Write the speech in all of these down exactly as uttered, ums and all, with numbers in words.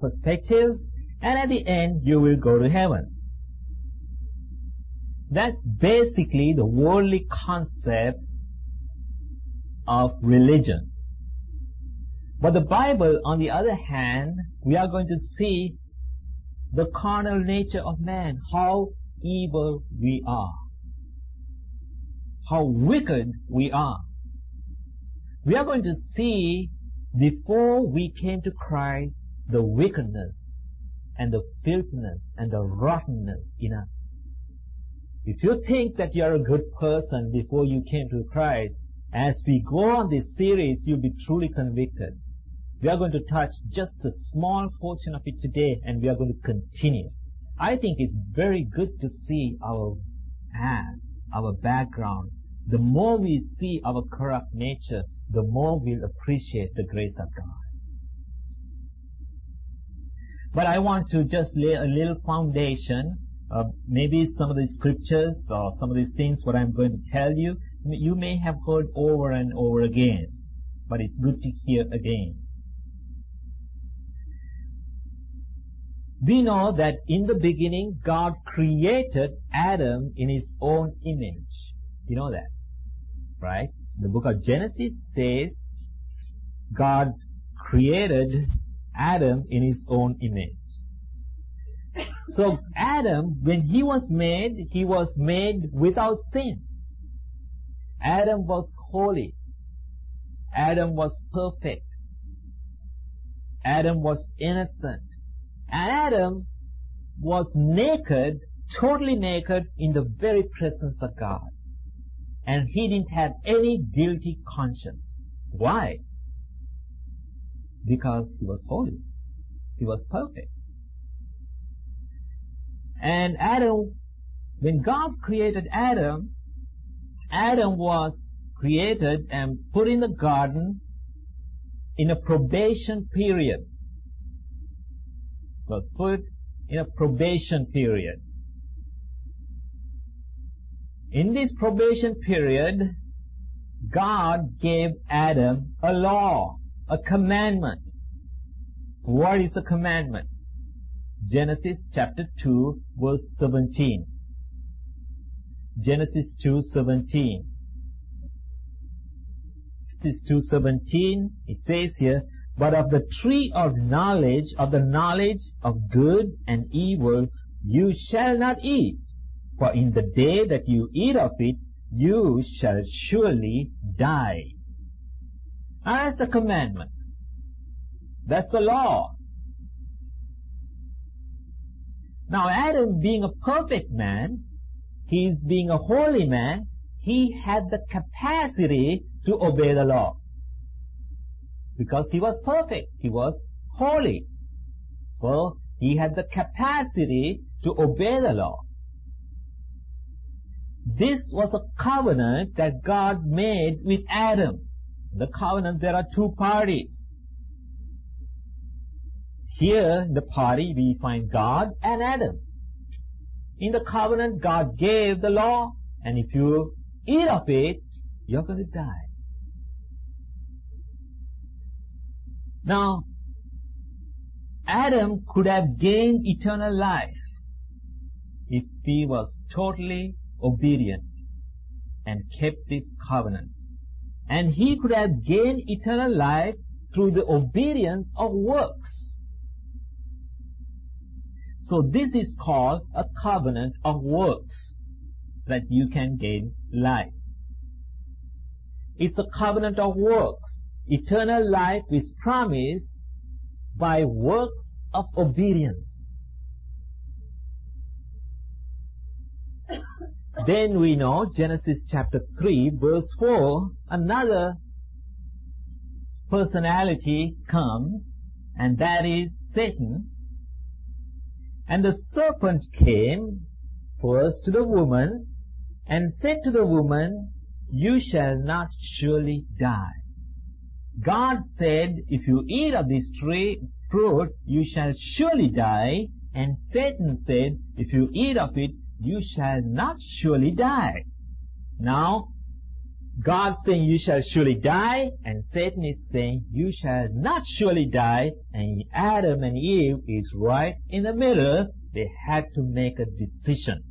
perspectives, and at the end you will go to heaven. That's basically the worldly concept of religion. But the Bible, on the other hand, we are going to see the carnal nature of man, how evil we are, how wicked we are. We are going to see, before we came to Christ, the wickedness and the filthiness and the rottenness in us. If you think that you are a good person before you came to Christ, as we go on this series, you'll be truly convicted. We are going to touch just a small portion of it today, and we are going to continue. I think it's very good to see our past, our background. The more we see our corrupt nature, the more we'll appreciate the grace of God. But I want to just lay a little foundation. Uh, maybe some of the scriptures or some of these things, what I'm going to tell you, you may have heard over and over again, but it's good to hear again. We know that in the beginning, God created Adam in His own image. You know that, right? The book of Genesis says God created Adam in His own image. So Adam, when he was made, he was made without sin. Adam was holy. Adam was perfect. Adam was innocent. And Adam was naked, totally naked, in the very presence of God. And he didn't have any guilty conscience. Why? Because he was holy. He was perfect. And Adam, when God created Adam, Adam was created and put in the garden in a probation period. Was put in a probation period. In this probation period, God gave Adam a law, a commandment. What is a commandment? Genesis chapter two, verse seventeen. Genesis two seventeen. Genesis two seventeen, it says here, but of the tree of knowledge, of the knowledge of good and evil, you shall not eat. For in the day that you eat of it, you shall surely die. Now that's a commandment. That's the law. Now Adam, being a perfect man, he's being a holy man, he had the capacity to obey the law. Because he was perfect. He was holy. So he had the capacity to obey the law. This was a covenant that God made with Adam. The covenant, there are two parties. Here in the party we find God and Adam. In the covenant, God gave the law, and if you eat of it, you're going to die. Now, Adam could have gained eternal life if he was totally obedient and kept this covenant. And he could have gained eternal life through the obedience of works. So this is called a covenant of works, that you can gain life. It's a covenant of works. Eternal life is promised by works of obedience. Then we know Genesis chapter three, verse four, another personality comes, and that is Satan. And the serpent came first to the woman and said to the woman, you shall not surely die. God said, if you eat of this tree, fruit, you shall surely die. And Satan said, if you eat of it, you shall not surely die. Now, God saying you shall surely die, and Satan is saying you shall not surely die, and Adam and Eve is right in the middle. They had to make a decision.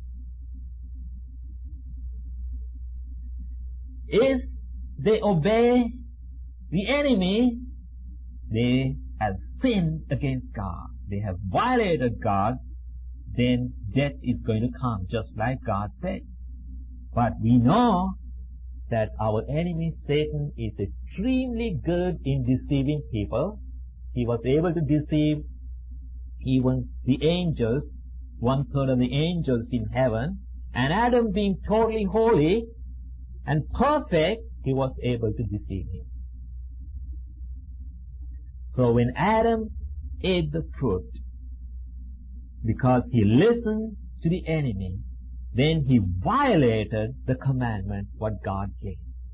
If they obey the enemy, they have sinned against God. They have violated God. Then death is going to come, just like God said. But we know that our enemy Satan is extremely good in deceiving people. He was able to deceive even the angels, one third of the angels in heaven. And Adam, being totally holy and perfect, he was able to deceive him. So when Adam ate the fruit, because he listened to the enemy, then he violated the commandment what God gave.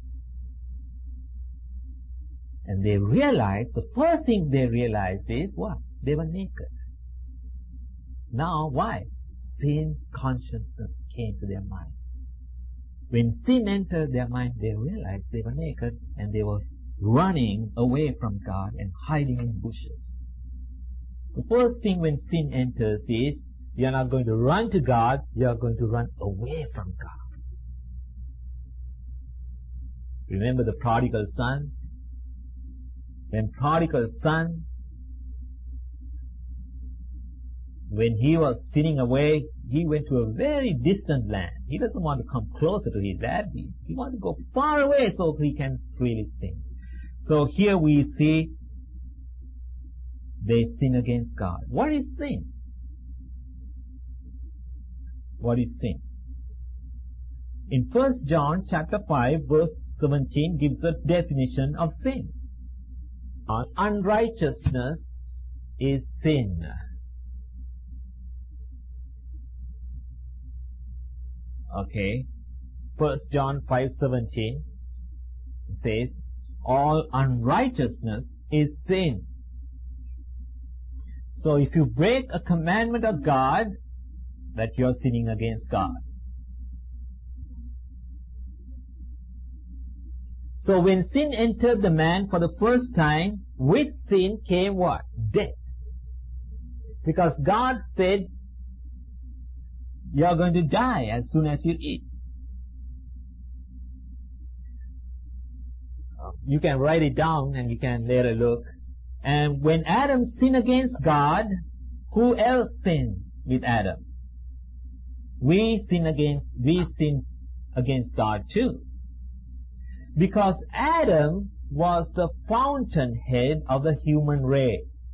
And they realized, the first thing they realized is what? They were naked. Now, why? Sin consciousness came to their mind. When sin entered their mind, they realized they were naked, and they were running away from God and hiding in bushes. The first thing when sin enters is, you are not going to run to God, you are going to run away from God. Remember the prodigal son? When prodigal son, when he was sinning away, he went to a very distant land. He doesn't want to come closer to his dad. He, he wants to go far away so he can freely sin. So here we see they sin against God. What is sin? What is sin? In First John chapter five verse seventeen gives a definition of sin. Uh, unrighteousness is sin. Okay. First John five seventeen says, all unrighteousness is sin. So if you break a commandment of God, that you're sinning against God. So when sin entered the man for the first time, with sin came what? Death. Because God said, you're going to die as soon as you eat. You can write it down and you can later look. And when Adam sinned against God, who else sinned with Adam? We sin against, we sin against God too. Because Adam was the fountainhead of the human race.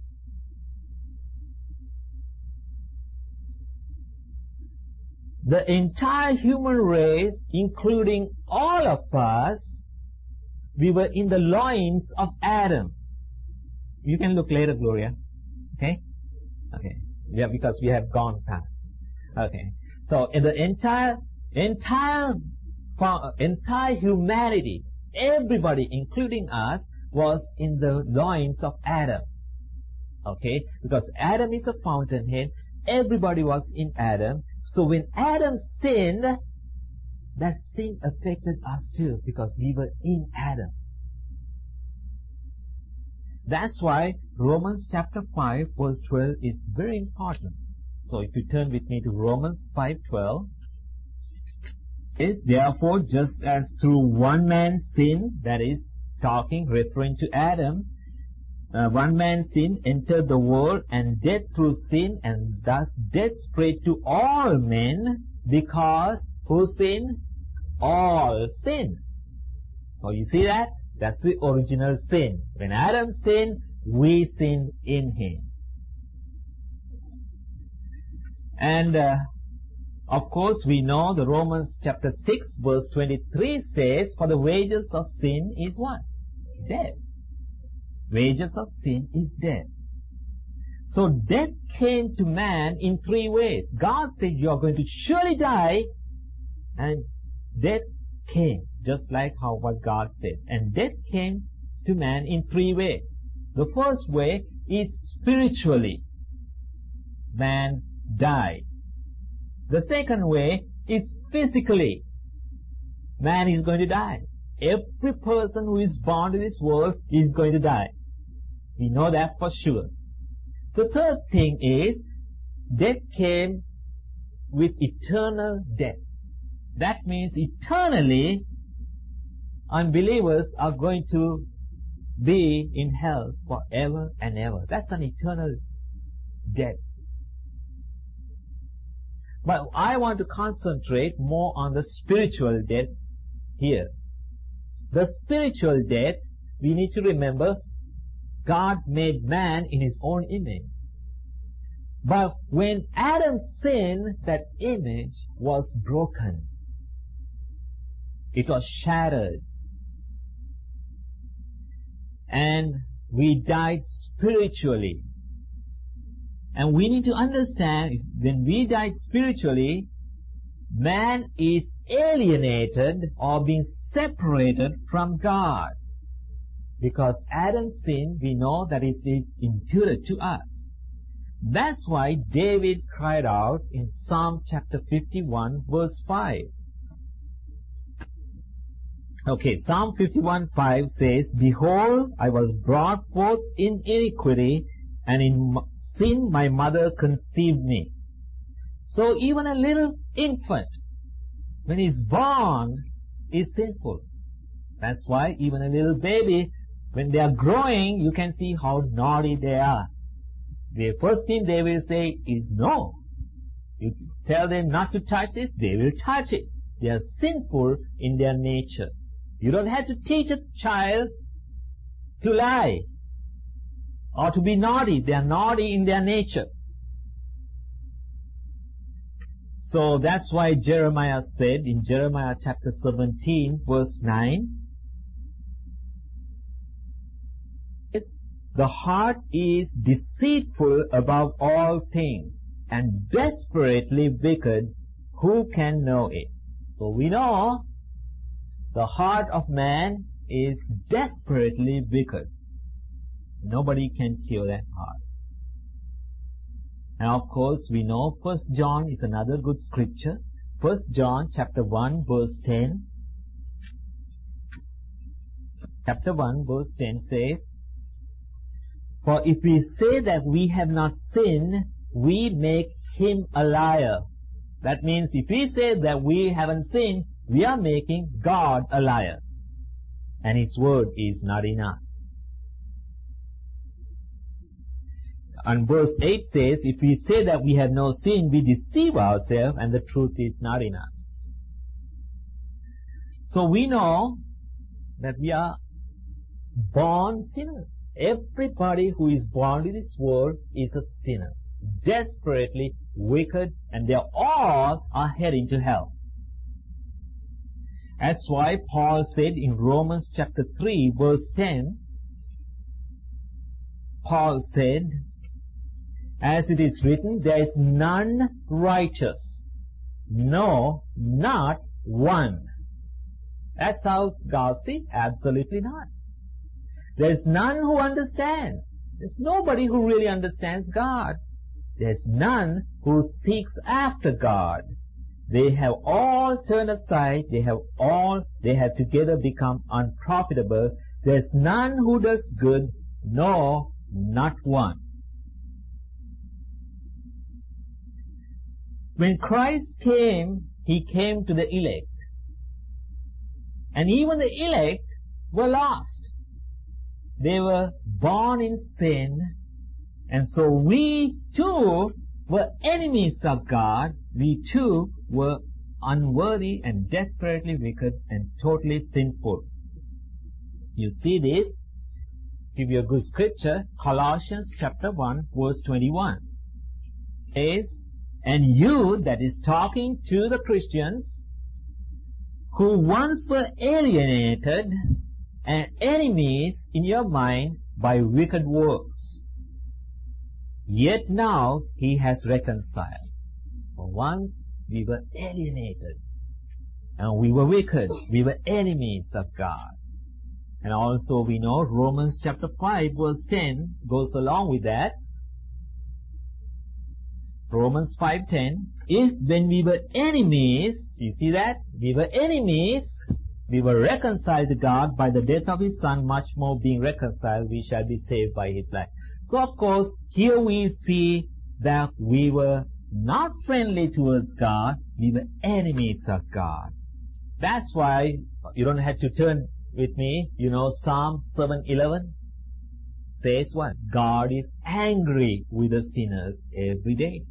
The entire human race, including all of us, we were in the loins of Adam. You can look later, Gloria. Okay? Okay. Yeah, because we have gone past. Okay. So, in the entire, entire, entire humanity, everybody, including us, was in the loins of Adam. Okay? Because Adam is a fountainhead, everybody was in Adam. So when Adam sinned, that sin affected us too, because we were in Adam. That's why Romans chapter five verse twelve is very important. So if you turn with me to Romans five twelve, is therefore just as through one man's sin, that is talking, referring to Adam, uh, one man's sin entered the world, and death through sin, and thus death spread to all men, because who sinned? All sin. So you see that? That's the original sin. When Adam sinned, we sinned in him. And uh, of course we know the Romans chapter six verse twenty-three says, for the wages of sin is what? Death. Wages of sin is death. So death came to man in three ways. God said you are going to surely die, and death came, just like how what God said. And death came to man in three ways. The first way is spiritually. Man died. The second way is physically. Man is going to die. Every person who is born to this world is going to die. We know that for sure. The third thing is, death came with eternal death. That means eternally, unbelievers are going to be in hell forever and ever. That's an eternal death. But I want to concentrate more on the spiritual death here. The spiritual death, we need to remember, God made man in His own image. But when Adam sinned, that image was broken. It was shattered. And we died spiritually. And we need to understand, when we died spiritually, man is alienated or being separated from God. Because Adam's sin, we know that it is imputed to us. That's why David cried out in Psalm chapter fifty-one, verse five. Okay, Psalm fifty-one, five says, "Behold, I was brought forth in iniquity, and in sin my mother conceived me." So even a little infant, when he's born, is sinful. That's why even a little baby, when they are growing, you can see how naughty they are. The first thing they will say is no. You tell them not to touch it, they will touch it. They are sinful in their nature. You don't have to teach a child to lie or to be naughty. They are naughty in their nature. So that's why Jeremiah said in Jeremiah chapter seventeen, verse nine, "The heart is deceitful above all things and desperately wicked. Who can know it?" So we know the heart of man is desperately wicked. Nobody can cure that heart. And of course, we know First John is another good scripture. First John chapter one, verse ten. Chapter one, verse ten says, "For if we say that we have not sinned, we make Him a liar." That means if we say that we haven't sinned, we are making God a liar. And His word is not in us. And verse eight says, "If we say that we have no sin, we deceive ourselves, and the truth is not in us." So we know that we are born sinners. Everybody who is born in this world is a sinner, desperately wicked, and they all are heading to hell. That's why Paul said in Romans chapter three, verse ten, Paul said, "As it is written, there is none righteous, no, not one." That's how God says, absolutely not. There's none who understands. There's nobody who really understands God. There's none who seeks after God. They have all turned aside. They have all, they have together become unprofitable. There's none who does good, no, not one. When Christ came, He came to the elect. And even the elect were lost. They were born in sin. And so we too were enemies of God. We too were unworthy and desperately wicked and totally sinful. You see this? Give you a good scripture. Colossians chapter one, verse twenty-one. Is, "And you," that is talking to the Christians, "who once were alienated and enemies in your mind by wicked works, yet now He has reconciled." So once we were alienated and we were wicked, we were enemies of God. And also we know Romans chapter five, verse ten goes along with that. Romans five ten, "If when we were enemies," you see that? We were enemies, we were reconciled to God by the death of His Son, much more being reconciled, we shall be saved by His life. So of course, here we see that we were not friendly towards God, we were enemies of God. That's why you don't have to turn with me, you know, Psalm seven eleven says what? God is angry with the sinners every day.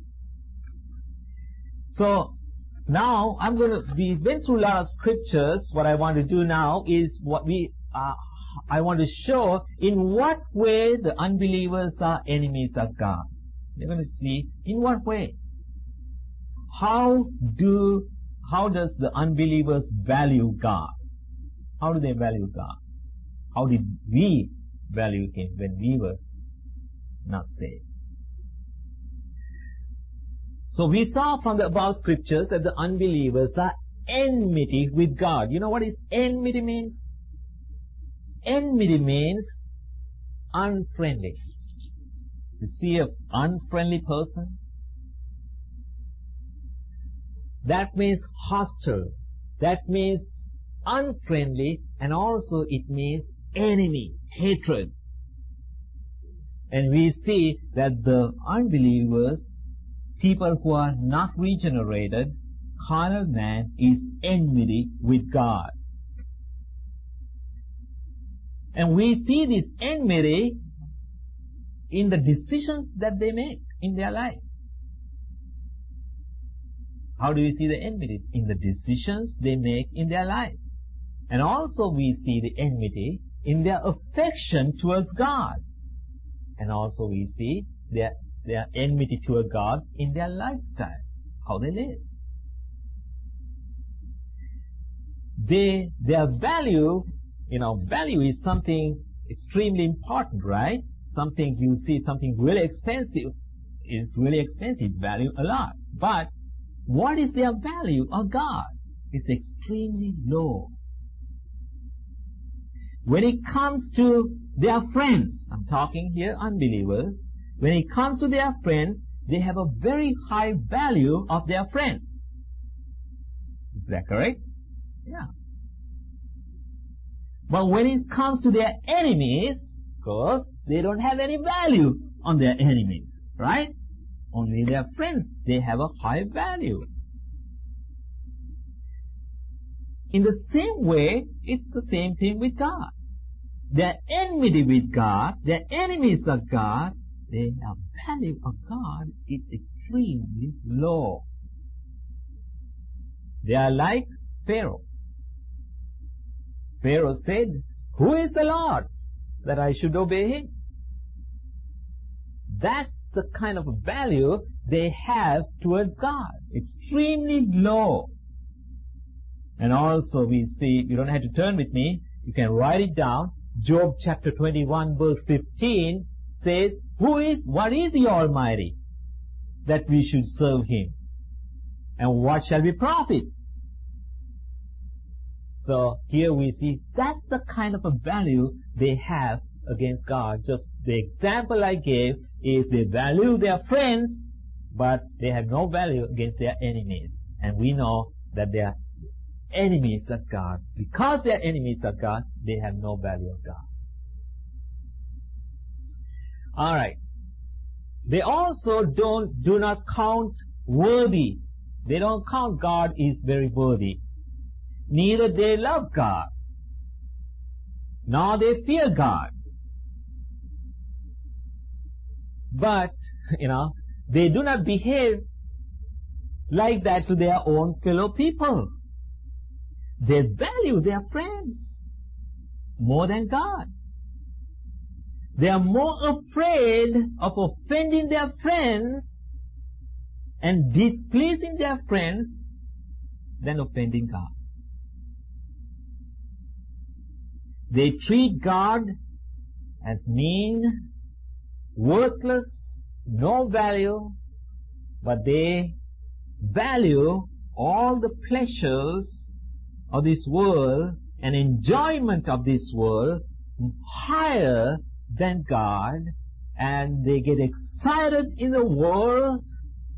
So, now I'm going to, we went through a lot of scriptures. What I want to do now is what we, uh, I want to show in what way the unbelievers are enemies of God. You're going to see in what way. How do, how does the unbelievers value God? How do they value God? How did we value Him when we were not saved? So we saw from the above scriptures that the unbelievers are enmity with God. You know what is enmity means? Enmity means unfriendly. You see an unfriendly person? That means hostile. That means unfriendly, and also it means enemy, hatred. And we see that the unbelievers, people who are not regenerated, carnal man is enmity with God. And we see this enmity in the decisions that they make in their life. How do we see the enmity? In the decisions they make in their life. And also we see the enmity in their affection towards God. And also we see their, their enmity toward God in their lifestyle, how they live. They, their value, you know, value is something extremely important, right? Something you see, something really expensive is really expensive, value a lot. But what is their value of God? It's extremely low. When it comes to their friends, I'm talking here unbelievers, when it comes to their friends, they have a very high value of their friends. Is that correct? Yeah. But when it comes to their enemies, of course, they don't have any value on their enemies, right? Only their friends, they have a high value. In the same way, it's the same thing with God. Their enmity with God, their enemies of God, their value of God is extremely low. They are like Pharaoh. Pharaoh said, "Who is the Lord that I should obey Him?" That's the kind of value they have towards God. Extremely low. And also we see, you don't have to turn with me, you can write it down. Job chapter twenty-one verse fifteen says, Who is, what is the Almighty that we should serve Him? And what shall we profit? So here we see that's the kind of a value they have against God. Just the example I gave is they value their friends, but they have no value against their enemies. And we know that they are enemies of God. Because they are enemies of God, they have no value of God. Alright. They also don't, do not count worthy. They don't count God is very worthy. Neither they love God, nor they fear God. But, you know, they do not behave like that to their own fellow people. They value their friends more than God. They are more afraid of offending their friends and displeasing their friends than offending God. They treat God as mean, worthless, no value, but they value all the pleasures of this world and enjoyment of this world higher than God, and they get excited in the world,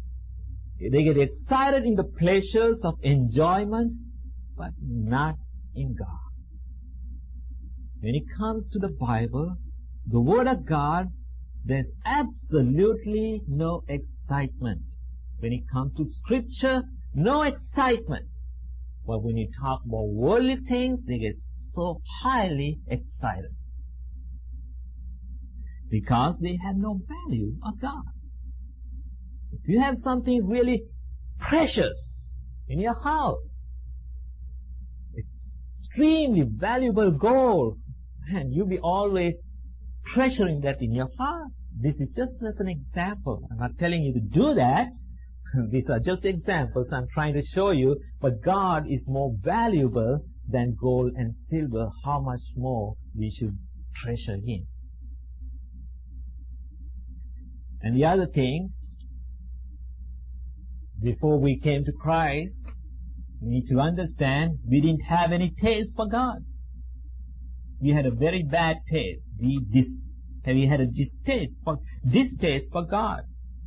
they get excited in the pleasures of enjoyment, but not in God. When it comes to the Bible, the Word of God, there's absolutely no excitement. When it comes to Scripture, no excitement. But when you talk about worldly things, they get so highly excited. Because they have no value of God. If you have something really precious in your house, it's extremely valuable gold, and you'll be always treasuring that in your heart. This is just as an example. I'm not telling you to do that. These are just examples I'm trying to show you. But God is more valuable than gold and silver. How much more we should treasure Him. And the other thing, before we came to Christ, we need to understand we didn't have any taste for God. We had a very bad taste. We, dis- we had a distaste for, distaste for God.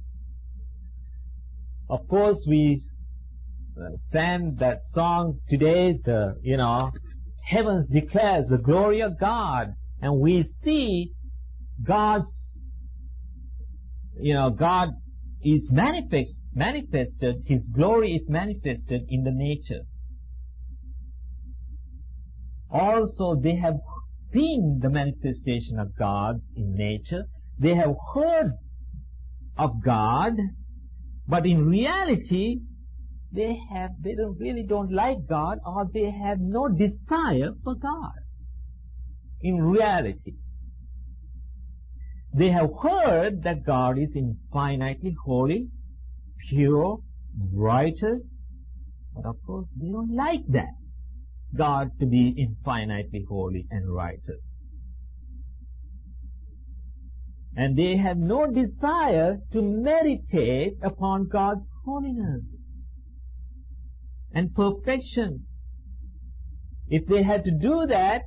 Of course, we sang that song today, the, you know, heavens declares the glory of God. And we see God's, you know, God is manifest, manifested, His glory is manifested in the nature. Also, they have seen the manifestation of God's in nature. They have heard of God, but in reality, they have, they don't really don't like God, or they have no desire for God. In reality, they have heard that God is infinitely holy, pure, righteous, but of course they don't like that, God to be infinitely holy and righteous. And they have no desire to meditate upon God's holiness and perfections. If they had to do that,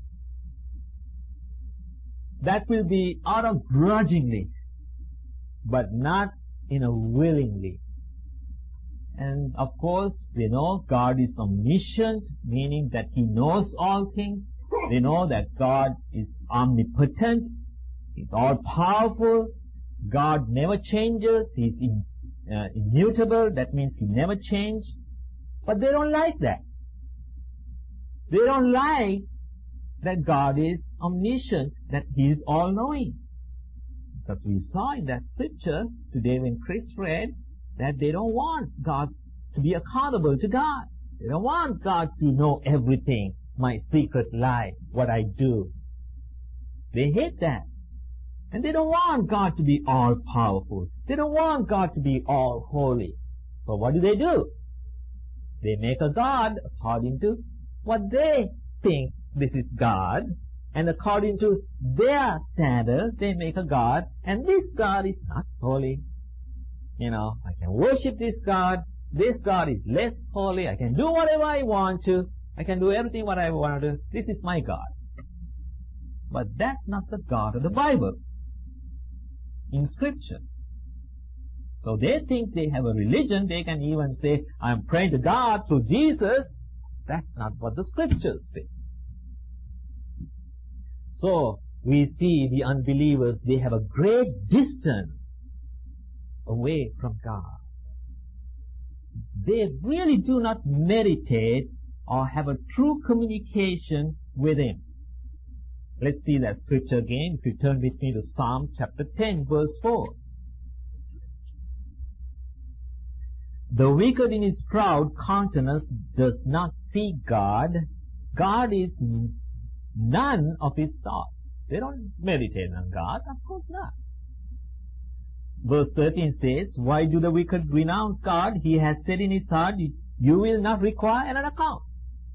that will be out of grudgingly, but not in a willingly. And of course, they know God is omniscient, meaning that He knows all things. They know that God is omnipotent. He's all-powerful. God never changes. He's in, uh, immutable. That means He never changed. But they don't like that. They don't like that God is omniscient, that He is all-knowing. Because we saw in that scripture today when Chris read that they don't want God to be accountable to God. They don't want God to know everything, my secret life, what I do. They hate that. And they don't want God to be all-powerful. They don't want God to be all-holy. So what do they do? They make a God according to what they think this is God. And according to their standard, they make a God. And this God is not holy. You know, I can worship this God. This God is less holy. I can do whatever I want to. I can do everything what I want to do. This is my God. But that's not the God of the Bible in Scripture. So they think they have a religion. They can even say, I'm praying to God through Jesus. That's not what the Scriptures say. So we see the unbelievers, they have a great distance away from God. They really do not meditate or have a true communication with Him. Let's see that scripture again. If you turn with me to Psalm chapter ten, verse four. The wicked in his proud countenance does not see God. God is none of his thoughts. They don't meditate on God. Of course not. Verse thirteen says, why do the wicked renounce God? He has said in his heart, you will not require an account.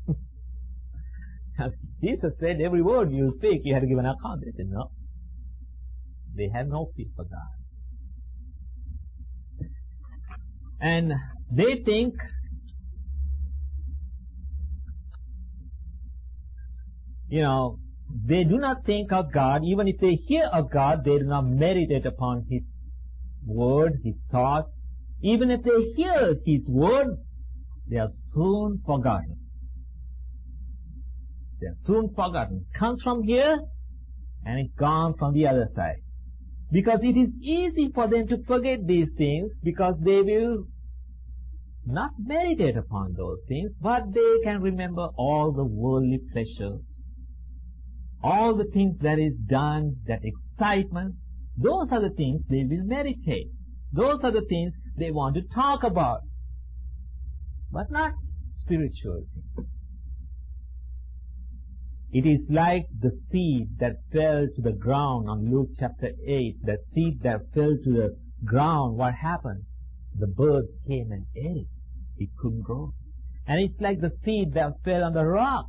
Jesus said every word you speak, you have to give an account. They said no. They have no fear for God. And they think you know, they do not think of God. Even if they hear of God, they do not meditate upon His word, His thoughts. Even if they hear His word, they are soon forgotten. They're soon forgotten. Comes from here and it's gone from the other side. Because it is easy for them to forget these things because they will not meditate upon those things, but they can remember all the worldly pleasures, all the things that is done, that excitement. Those are the things they will meditate. Those are the things they want to talk about, but not spiritual things. It is like the seed that fell to the ground on Luke chapter eight. That seed that fell to the ground, what happened? The birds came and ate it. It couldn't grow. And it's like the seed that fell on the rock.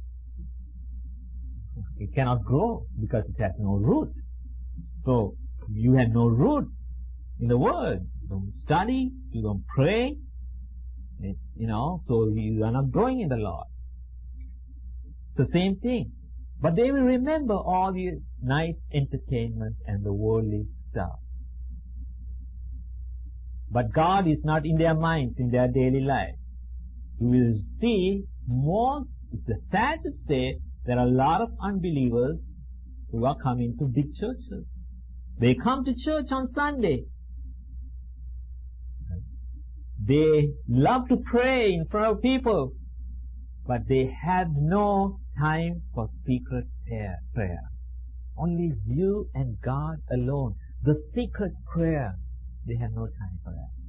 It cannot grow because it has no root. So, you have no root in the Word. You don't study, you don't pray, it, you know, so you are not growing in the Lord. It's the same thing. But they will remember all the nice entertainment and the worldly stuff. But God is not in their minds, in their daily life. You will see most, it's sad to say, there are a lot of unbelievers who are coming to big churches. They come to church on Sunday. They love to pray in front of people, but they have no time for secret prayer. Only you and God alone. The secret prayer, they have no time for that.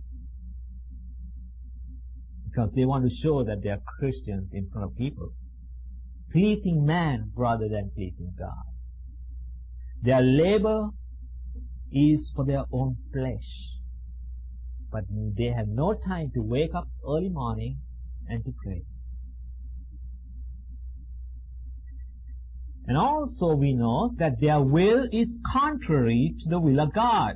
Because they want to show that they are Christians in front of people. Pleasing man rather than pleasing God. Their labor is for their own flesh. But they have no time to wake up early morning and to pray. And also we know that their will is contrary to the will of God.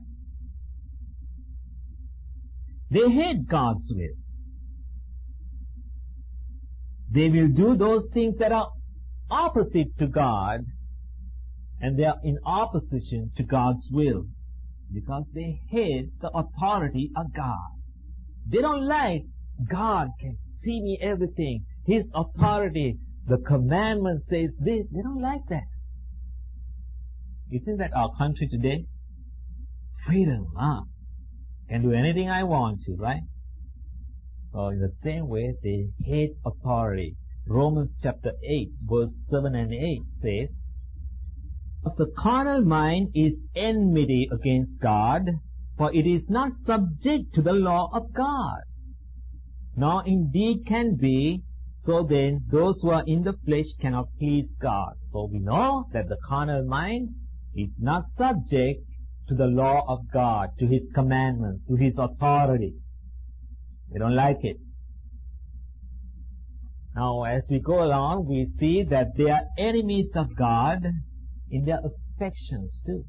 They hate God's will. They will do those things that are opposite to God, and they are in opposition to God's will, because they hate the authority of God. They don't like God can see me everything. His authority, the commandment says this. They don't like that. Isn't that our country today? Freedom, huh? Can do anything I want to, right? So in the same way, they hate authority. Romans chapter eight, verse seven and eight says, "Because the carnal mind is enmity against God, for it is not subject to the law of God, nor indeed can be. So then, those who are in the flesh cannot please God." So we know that the carnal mind is not subject to the law of God, to His commandments, to His authority. They don't like it. Now, as we go along, we see that they are enemies of God in their affections too.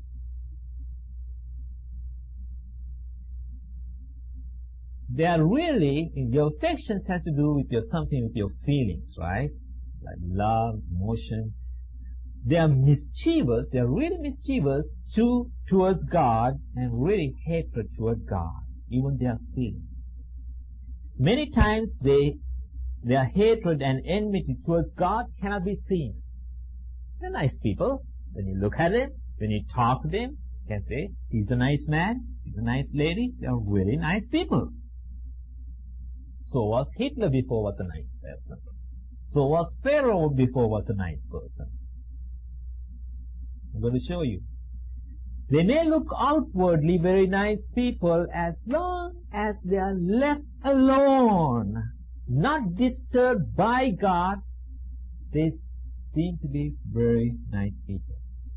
They are really, your affections has to do with your something with your feelings, right? Like love, emotion. They are mischievous, they are really mischievous to, towards God, and really hatred toward God, even their feelings. Many times they, their hatred and enmity towards God cannot be seen. They're nice people. When you look at them, when you talk to them, you can say, he's a nice man, he's a nice lady, they are really nice people. So was Hitler before was a nice person. So was Pharaoh before was a nice person. I'm going to show you. They may look outwardly very nice people as long as they are left alone, not disturbed by God. They seem to be very nice people.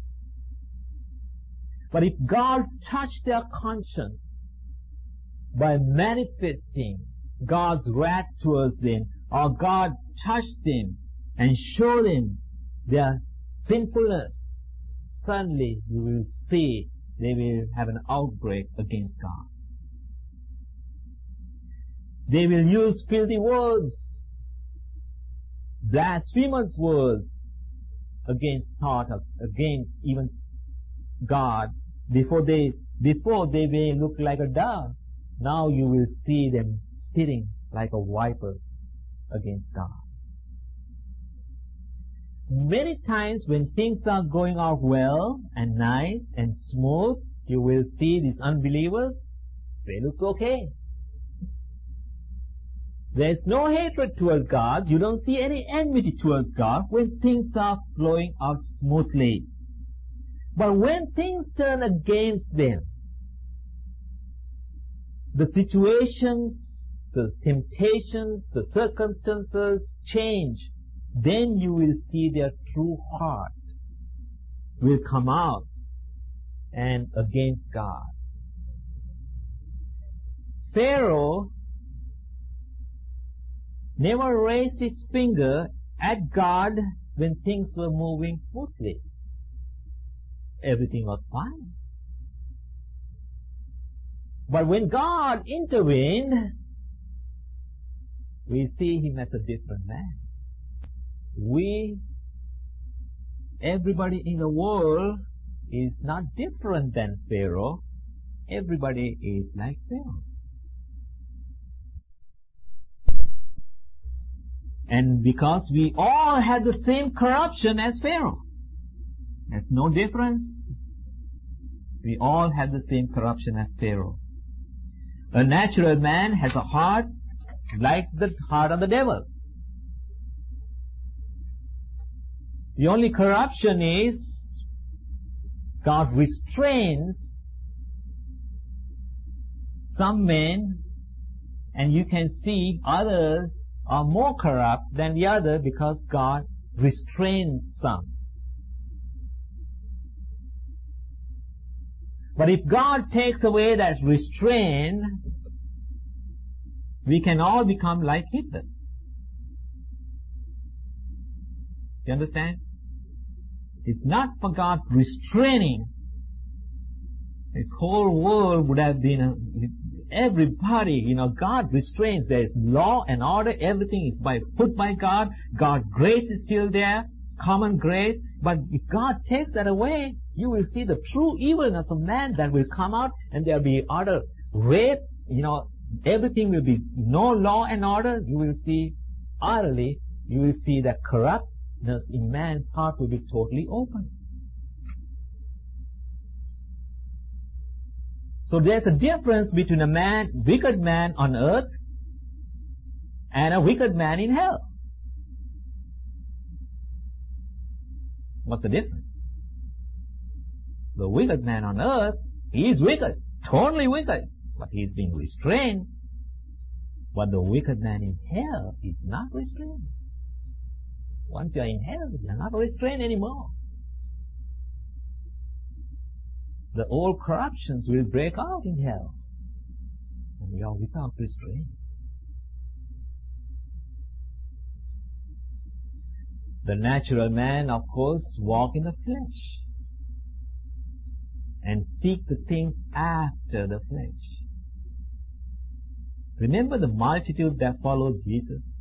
But if God touched their conscience by manifesting God's wrath towards them, or God touched them and showed them their sinfulness, suddenly you will see they will have an outbreak against God. They will use filthy words, blasphemous words against thought of, against even God. Before they, before they may look like a dove, now you will see them spitting like a viper against God. many times when things are going out well and nice and smooth, you will see these unbelievers, they look okay. There is no hatred towards God. You don't see any enmity towards God when things are flowing out smoothly. But when things turn against them, the situations, the temptations, the circumstances change, then you will see their true heart will come out and against God. Pharaoh never raised his finger at God when things were moving smoothly. Everything was fine. But when God intervened, we see him as a different man. We, everybody in the world is not different than Pharaoh. Everybody is like Pharaoh. And because we all had the same corruption as Pharaoh, there's no difference. We all have the same corruption as Pharaoh. A natural man has a heart like the heart of the devil. The only corruption is God restrains some men, and you can see others are more corrupt than the other because God restrains some. But if God takes away that restraint, we can all become like Hitler. You understand? If not for God restraining, this whole world would have been, a, everybody, you know, God restrains. There is law and order. Everything is by put by God. God's grace is still there, common grace. But if God takes that away, you will see the true evilness of man that will come out, and there will be utter rape. You know, everything will be no law and order. You will see utterly, you will see that corruptness in man's heart will be totally open. So there's a difference between a man, wicked man on earth and a wicked man in hell. What's the difference? The wicked man on earth, he is wicked, totally wicked, but he is being restrained. But the wicked man in hell is not restrained. Once you are in hell, you are not restrained anymore. The old corruptions will break out in hell, and we are without restraint. The natural man, of course, walk in the flesh and seek the things after the flesh. Remember the multitude that followed Jesus?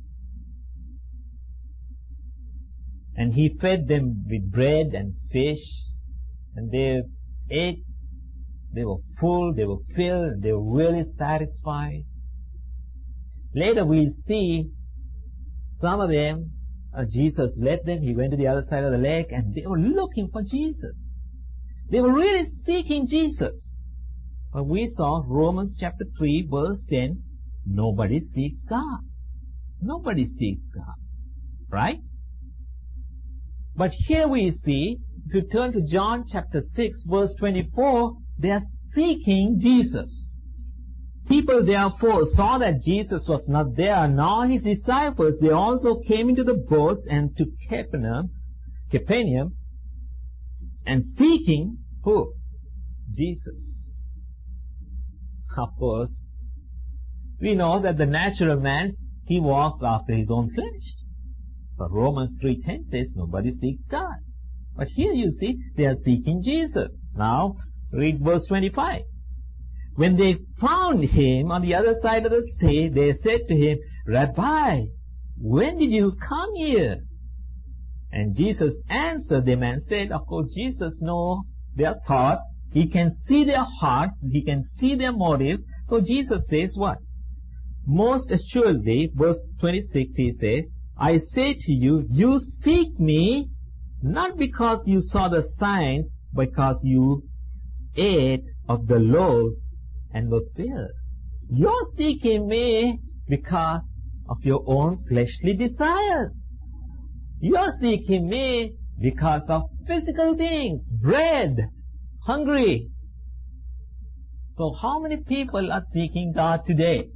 And he fed them with bread and fish, and they ate, they were full, they were filled, they were really satisfied. Later we'll see some of them, uh, Jesus led them, he went to the other side of the lake, and they were looking for Jesus. They were really seeking Jesus. But we saw Romans chapter three verse ten, nobody seeks God. Nobody seeks God. Right? But here we see, if you turn to John chapter six verse twenty-four, they are seeking Jesus. People therefore saw that Jesus was not there, nor his disciples. They also came into the boats and to Capernaum, Capernaum, and seeking who? Jesus. Of course, we know that the natural man, he walks after his own flesh. But Romans three ten says nobody seeks God. But here you see, they are seeking Jesus. Now, read verse twenty-five. When they found him on the other side of the sea, they said to him, Rabbi, when did you come here? And Jesus answered them and said, of course, Jesus knows their thoughts. He can see their hearts. He can see their motives. So Jesus says what? Most assuredly, verse twenty-six, he says, I say to you, you seek me not because you saw the signs, but because you ate of the loaves and were filled. You're seeking me because of your own fleshly desires. You're seeking me because of physical things, bread, hungry. So how many people are seeking God today?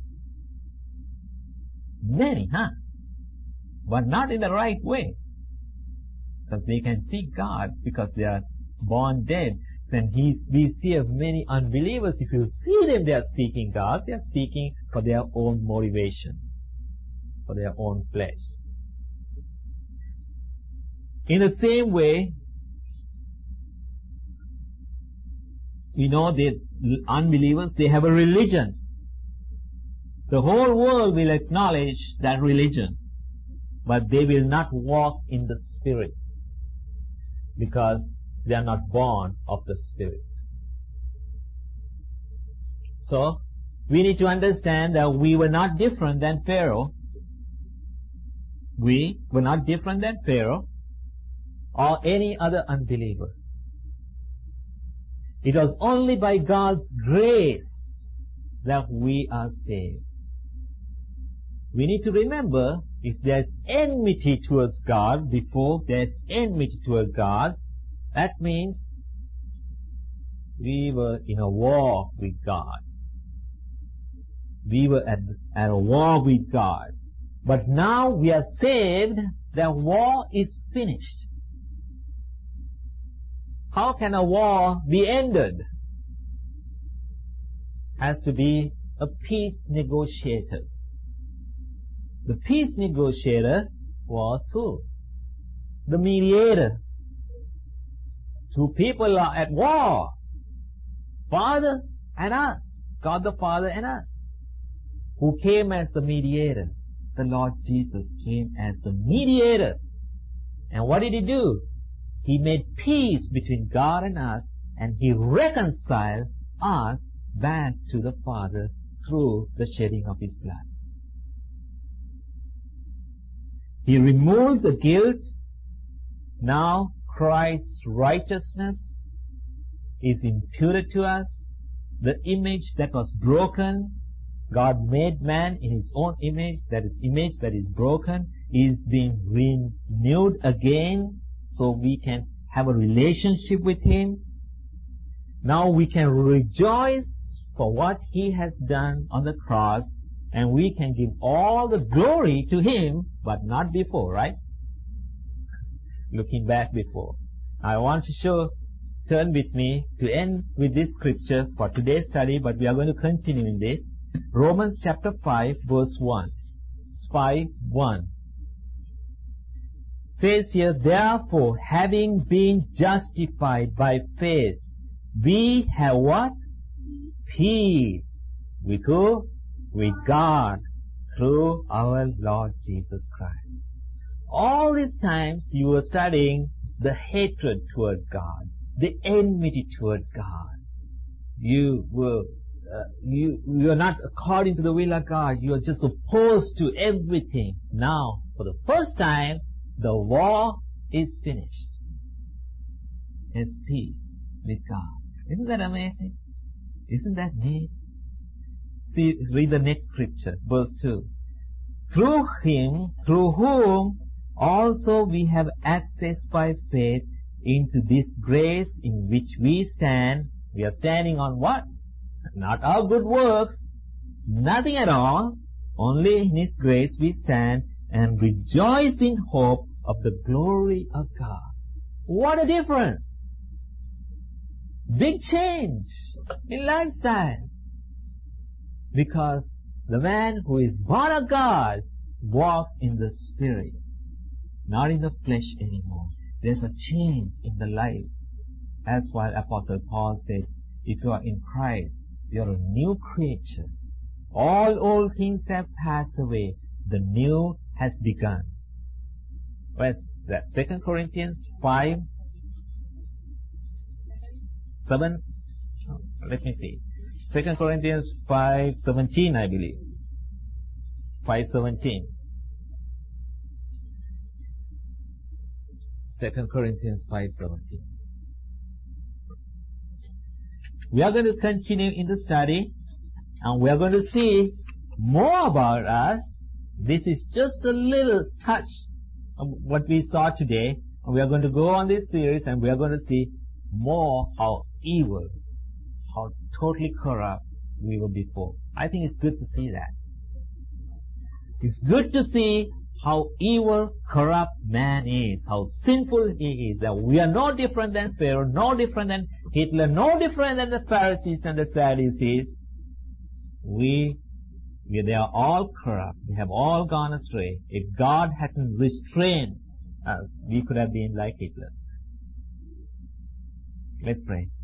Many, huh? But not in the right way. Because they can seek God because they are born dead. And he's, we see of many unbelievers, if you see them, they are seeking God, they are seeking for their own motivations, for their own flesh. In the same way, you know, the unbelievers, they have a religion. The whole world will acknowledge that religion, but they will not walk in the Spirit because they are not born of the Spirit. So, we need to understand that we were not different than Pharaoh. We were not different than Pharaoh or any other unbeliever. It was only by God's grace that we are saved. We need to remember, if there's enmity towards God, before there's enmity towards God, that means we were in a war with God. We were at, at a war with God. But now we are saved, the war is finished. How can a war be ended? Has to be a peace negotiator. The peace negotiator was who? The mediator. Two people are at war. Father and us. God the Father and us. Who came as the mediator? The Lord Jesus came as the mediator. And what did He do? He made peace between God and us, and He reconciled us back to the Father through the shedding of His blood. He removed the guilt. Now Christ's righteousness is imputed to us. The image that was broken, God made man in His own image, that is image that is broken, is being renewed again, so we can have a relationship with Him. Now we can rejoice for what He has done on the cross, and we can give all the glory to Him, but not before, right? Looking back before. I want to show, turn with me to end with this scripture for today's study, but we are going to continue in this. Romans chapter five, verse one. It's five, one. Says here, therefore, having been justified by faith, we have what? Peace. With who? With God, through our Lord Jesus Christ. All these times you were studying the hatred toward God, the enmity toward God. You were, uh, you, you are not according to the will of God. You are just opposed to everything. Now, for the first time, the war is finished. It's peace with God. Isn't that amazing? Isn't that neat? See, read the next scripture, verse two. Through Him, through whom also we have access by faith into this grace in which we stand. We are standing on what? Not our good works, nothing at all. Only in His grace we stand and rejoice in hope of the glory of God. What a difference! Big change in lifestyle. Because the man who is born of God walks in the Spirit, not in the flesh anymore. There's a change in the life. That's why Apostle Paul said, if you are in Christ, you are a new creature. All old things have passed away. The new has begun. Where's that? Second Corinthians five, seven. Oh, let me see. Second Corinthians five seventeen, I believe. Five seventeen. Second Corinthians five seventeen. We are going to continue in the study, and we are going to see more about us. This is just a little touch of what we saw today. And we are going to go on this series, and we are going to see more how evil, how totally corrupt we were before. I think it's good to see that. It's good to see how evil, corrupt man is, how sinful he is, that we are no different than Pharaoh, no different than Hitler, no different than the Pharisees and the Sadducees. We, we, they are all corrupt. We have all gone astray. If God hadn't restrained us, we could have been like Hitler. Let's pray.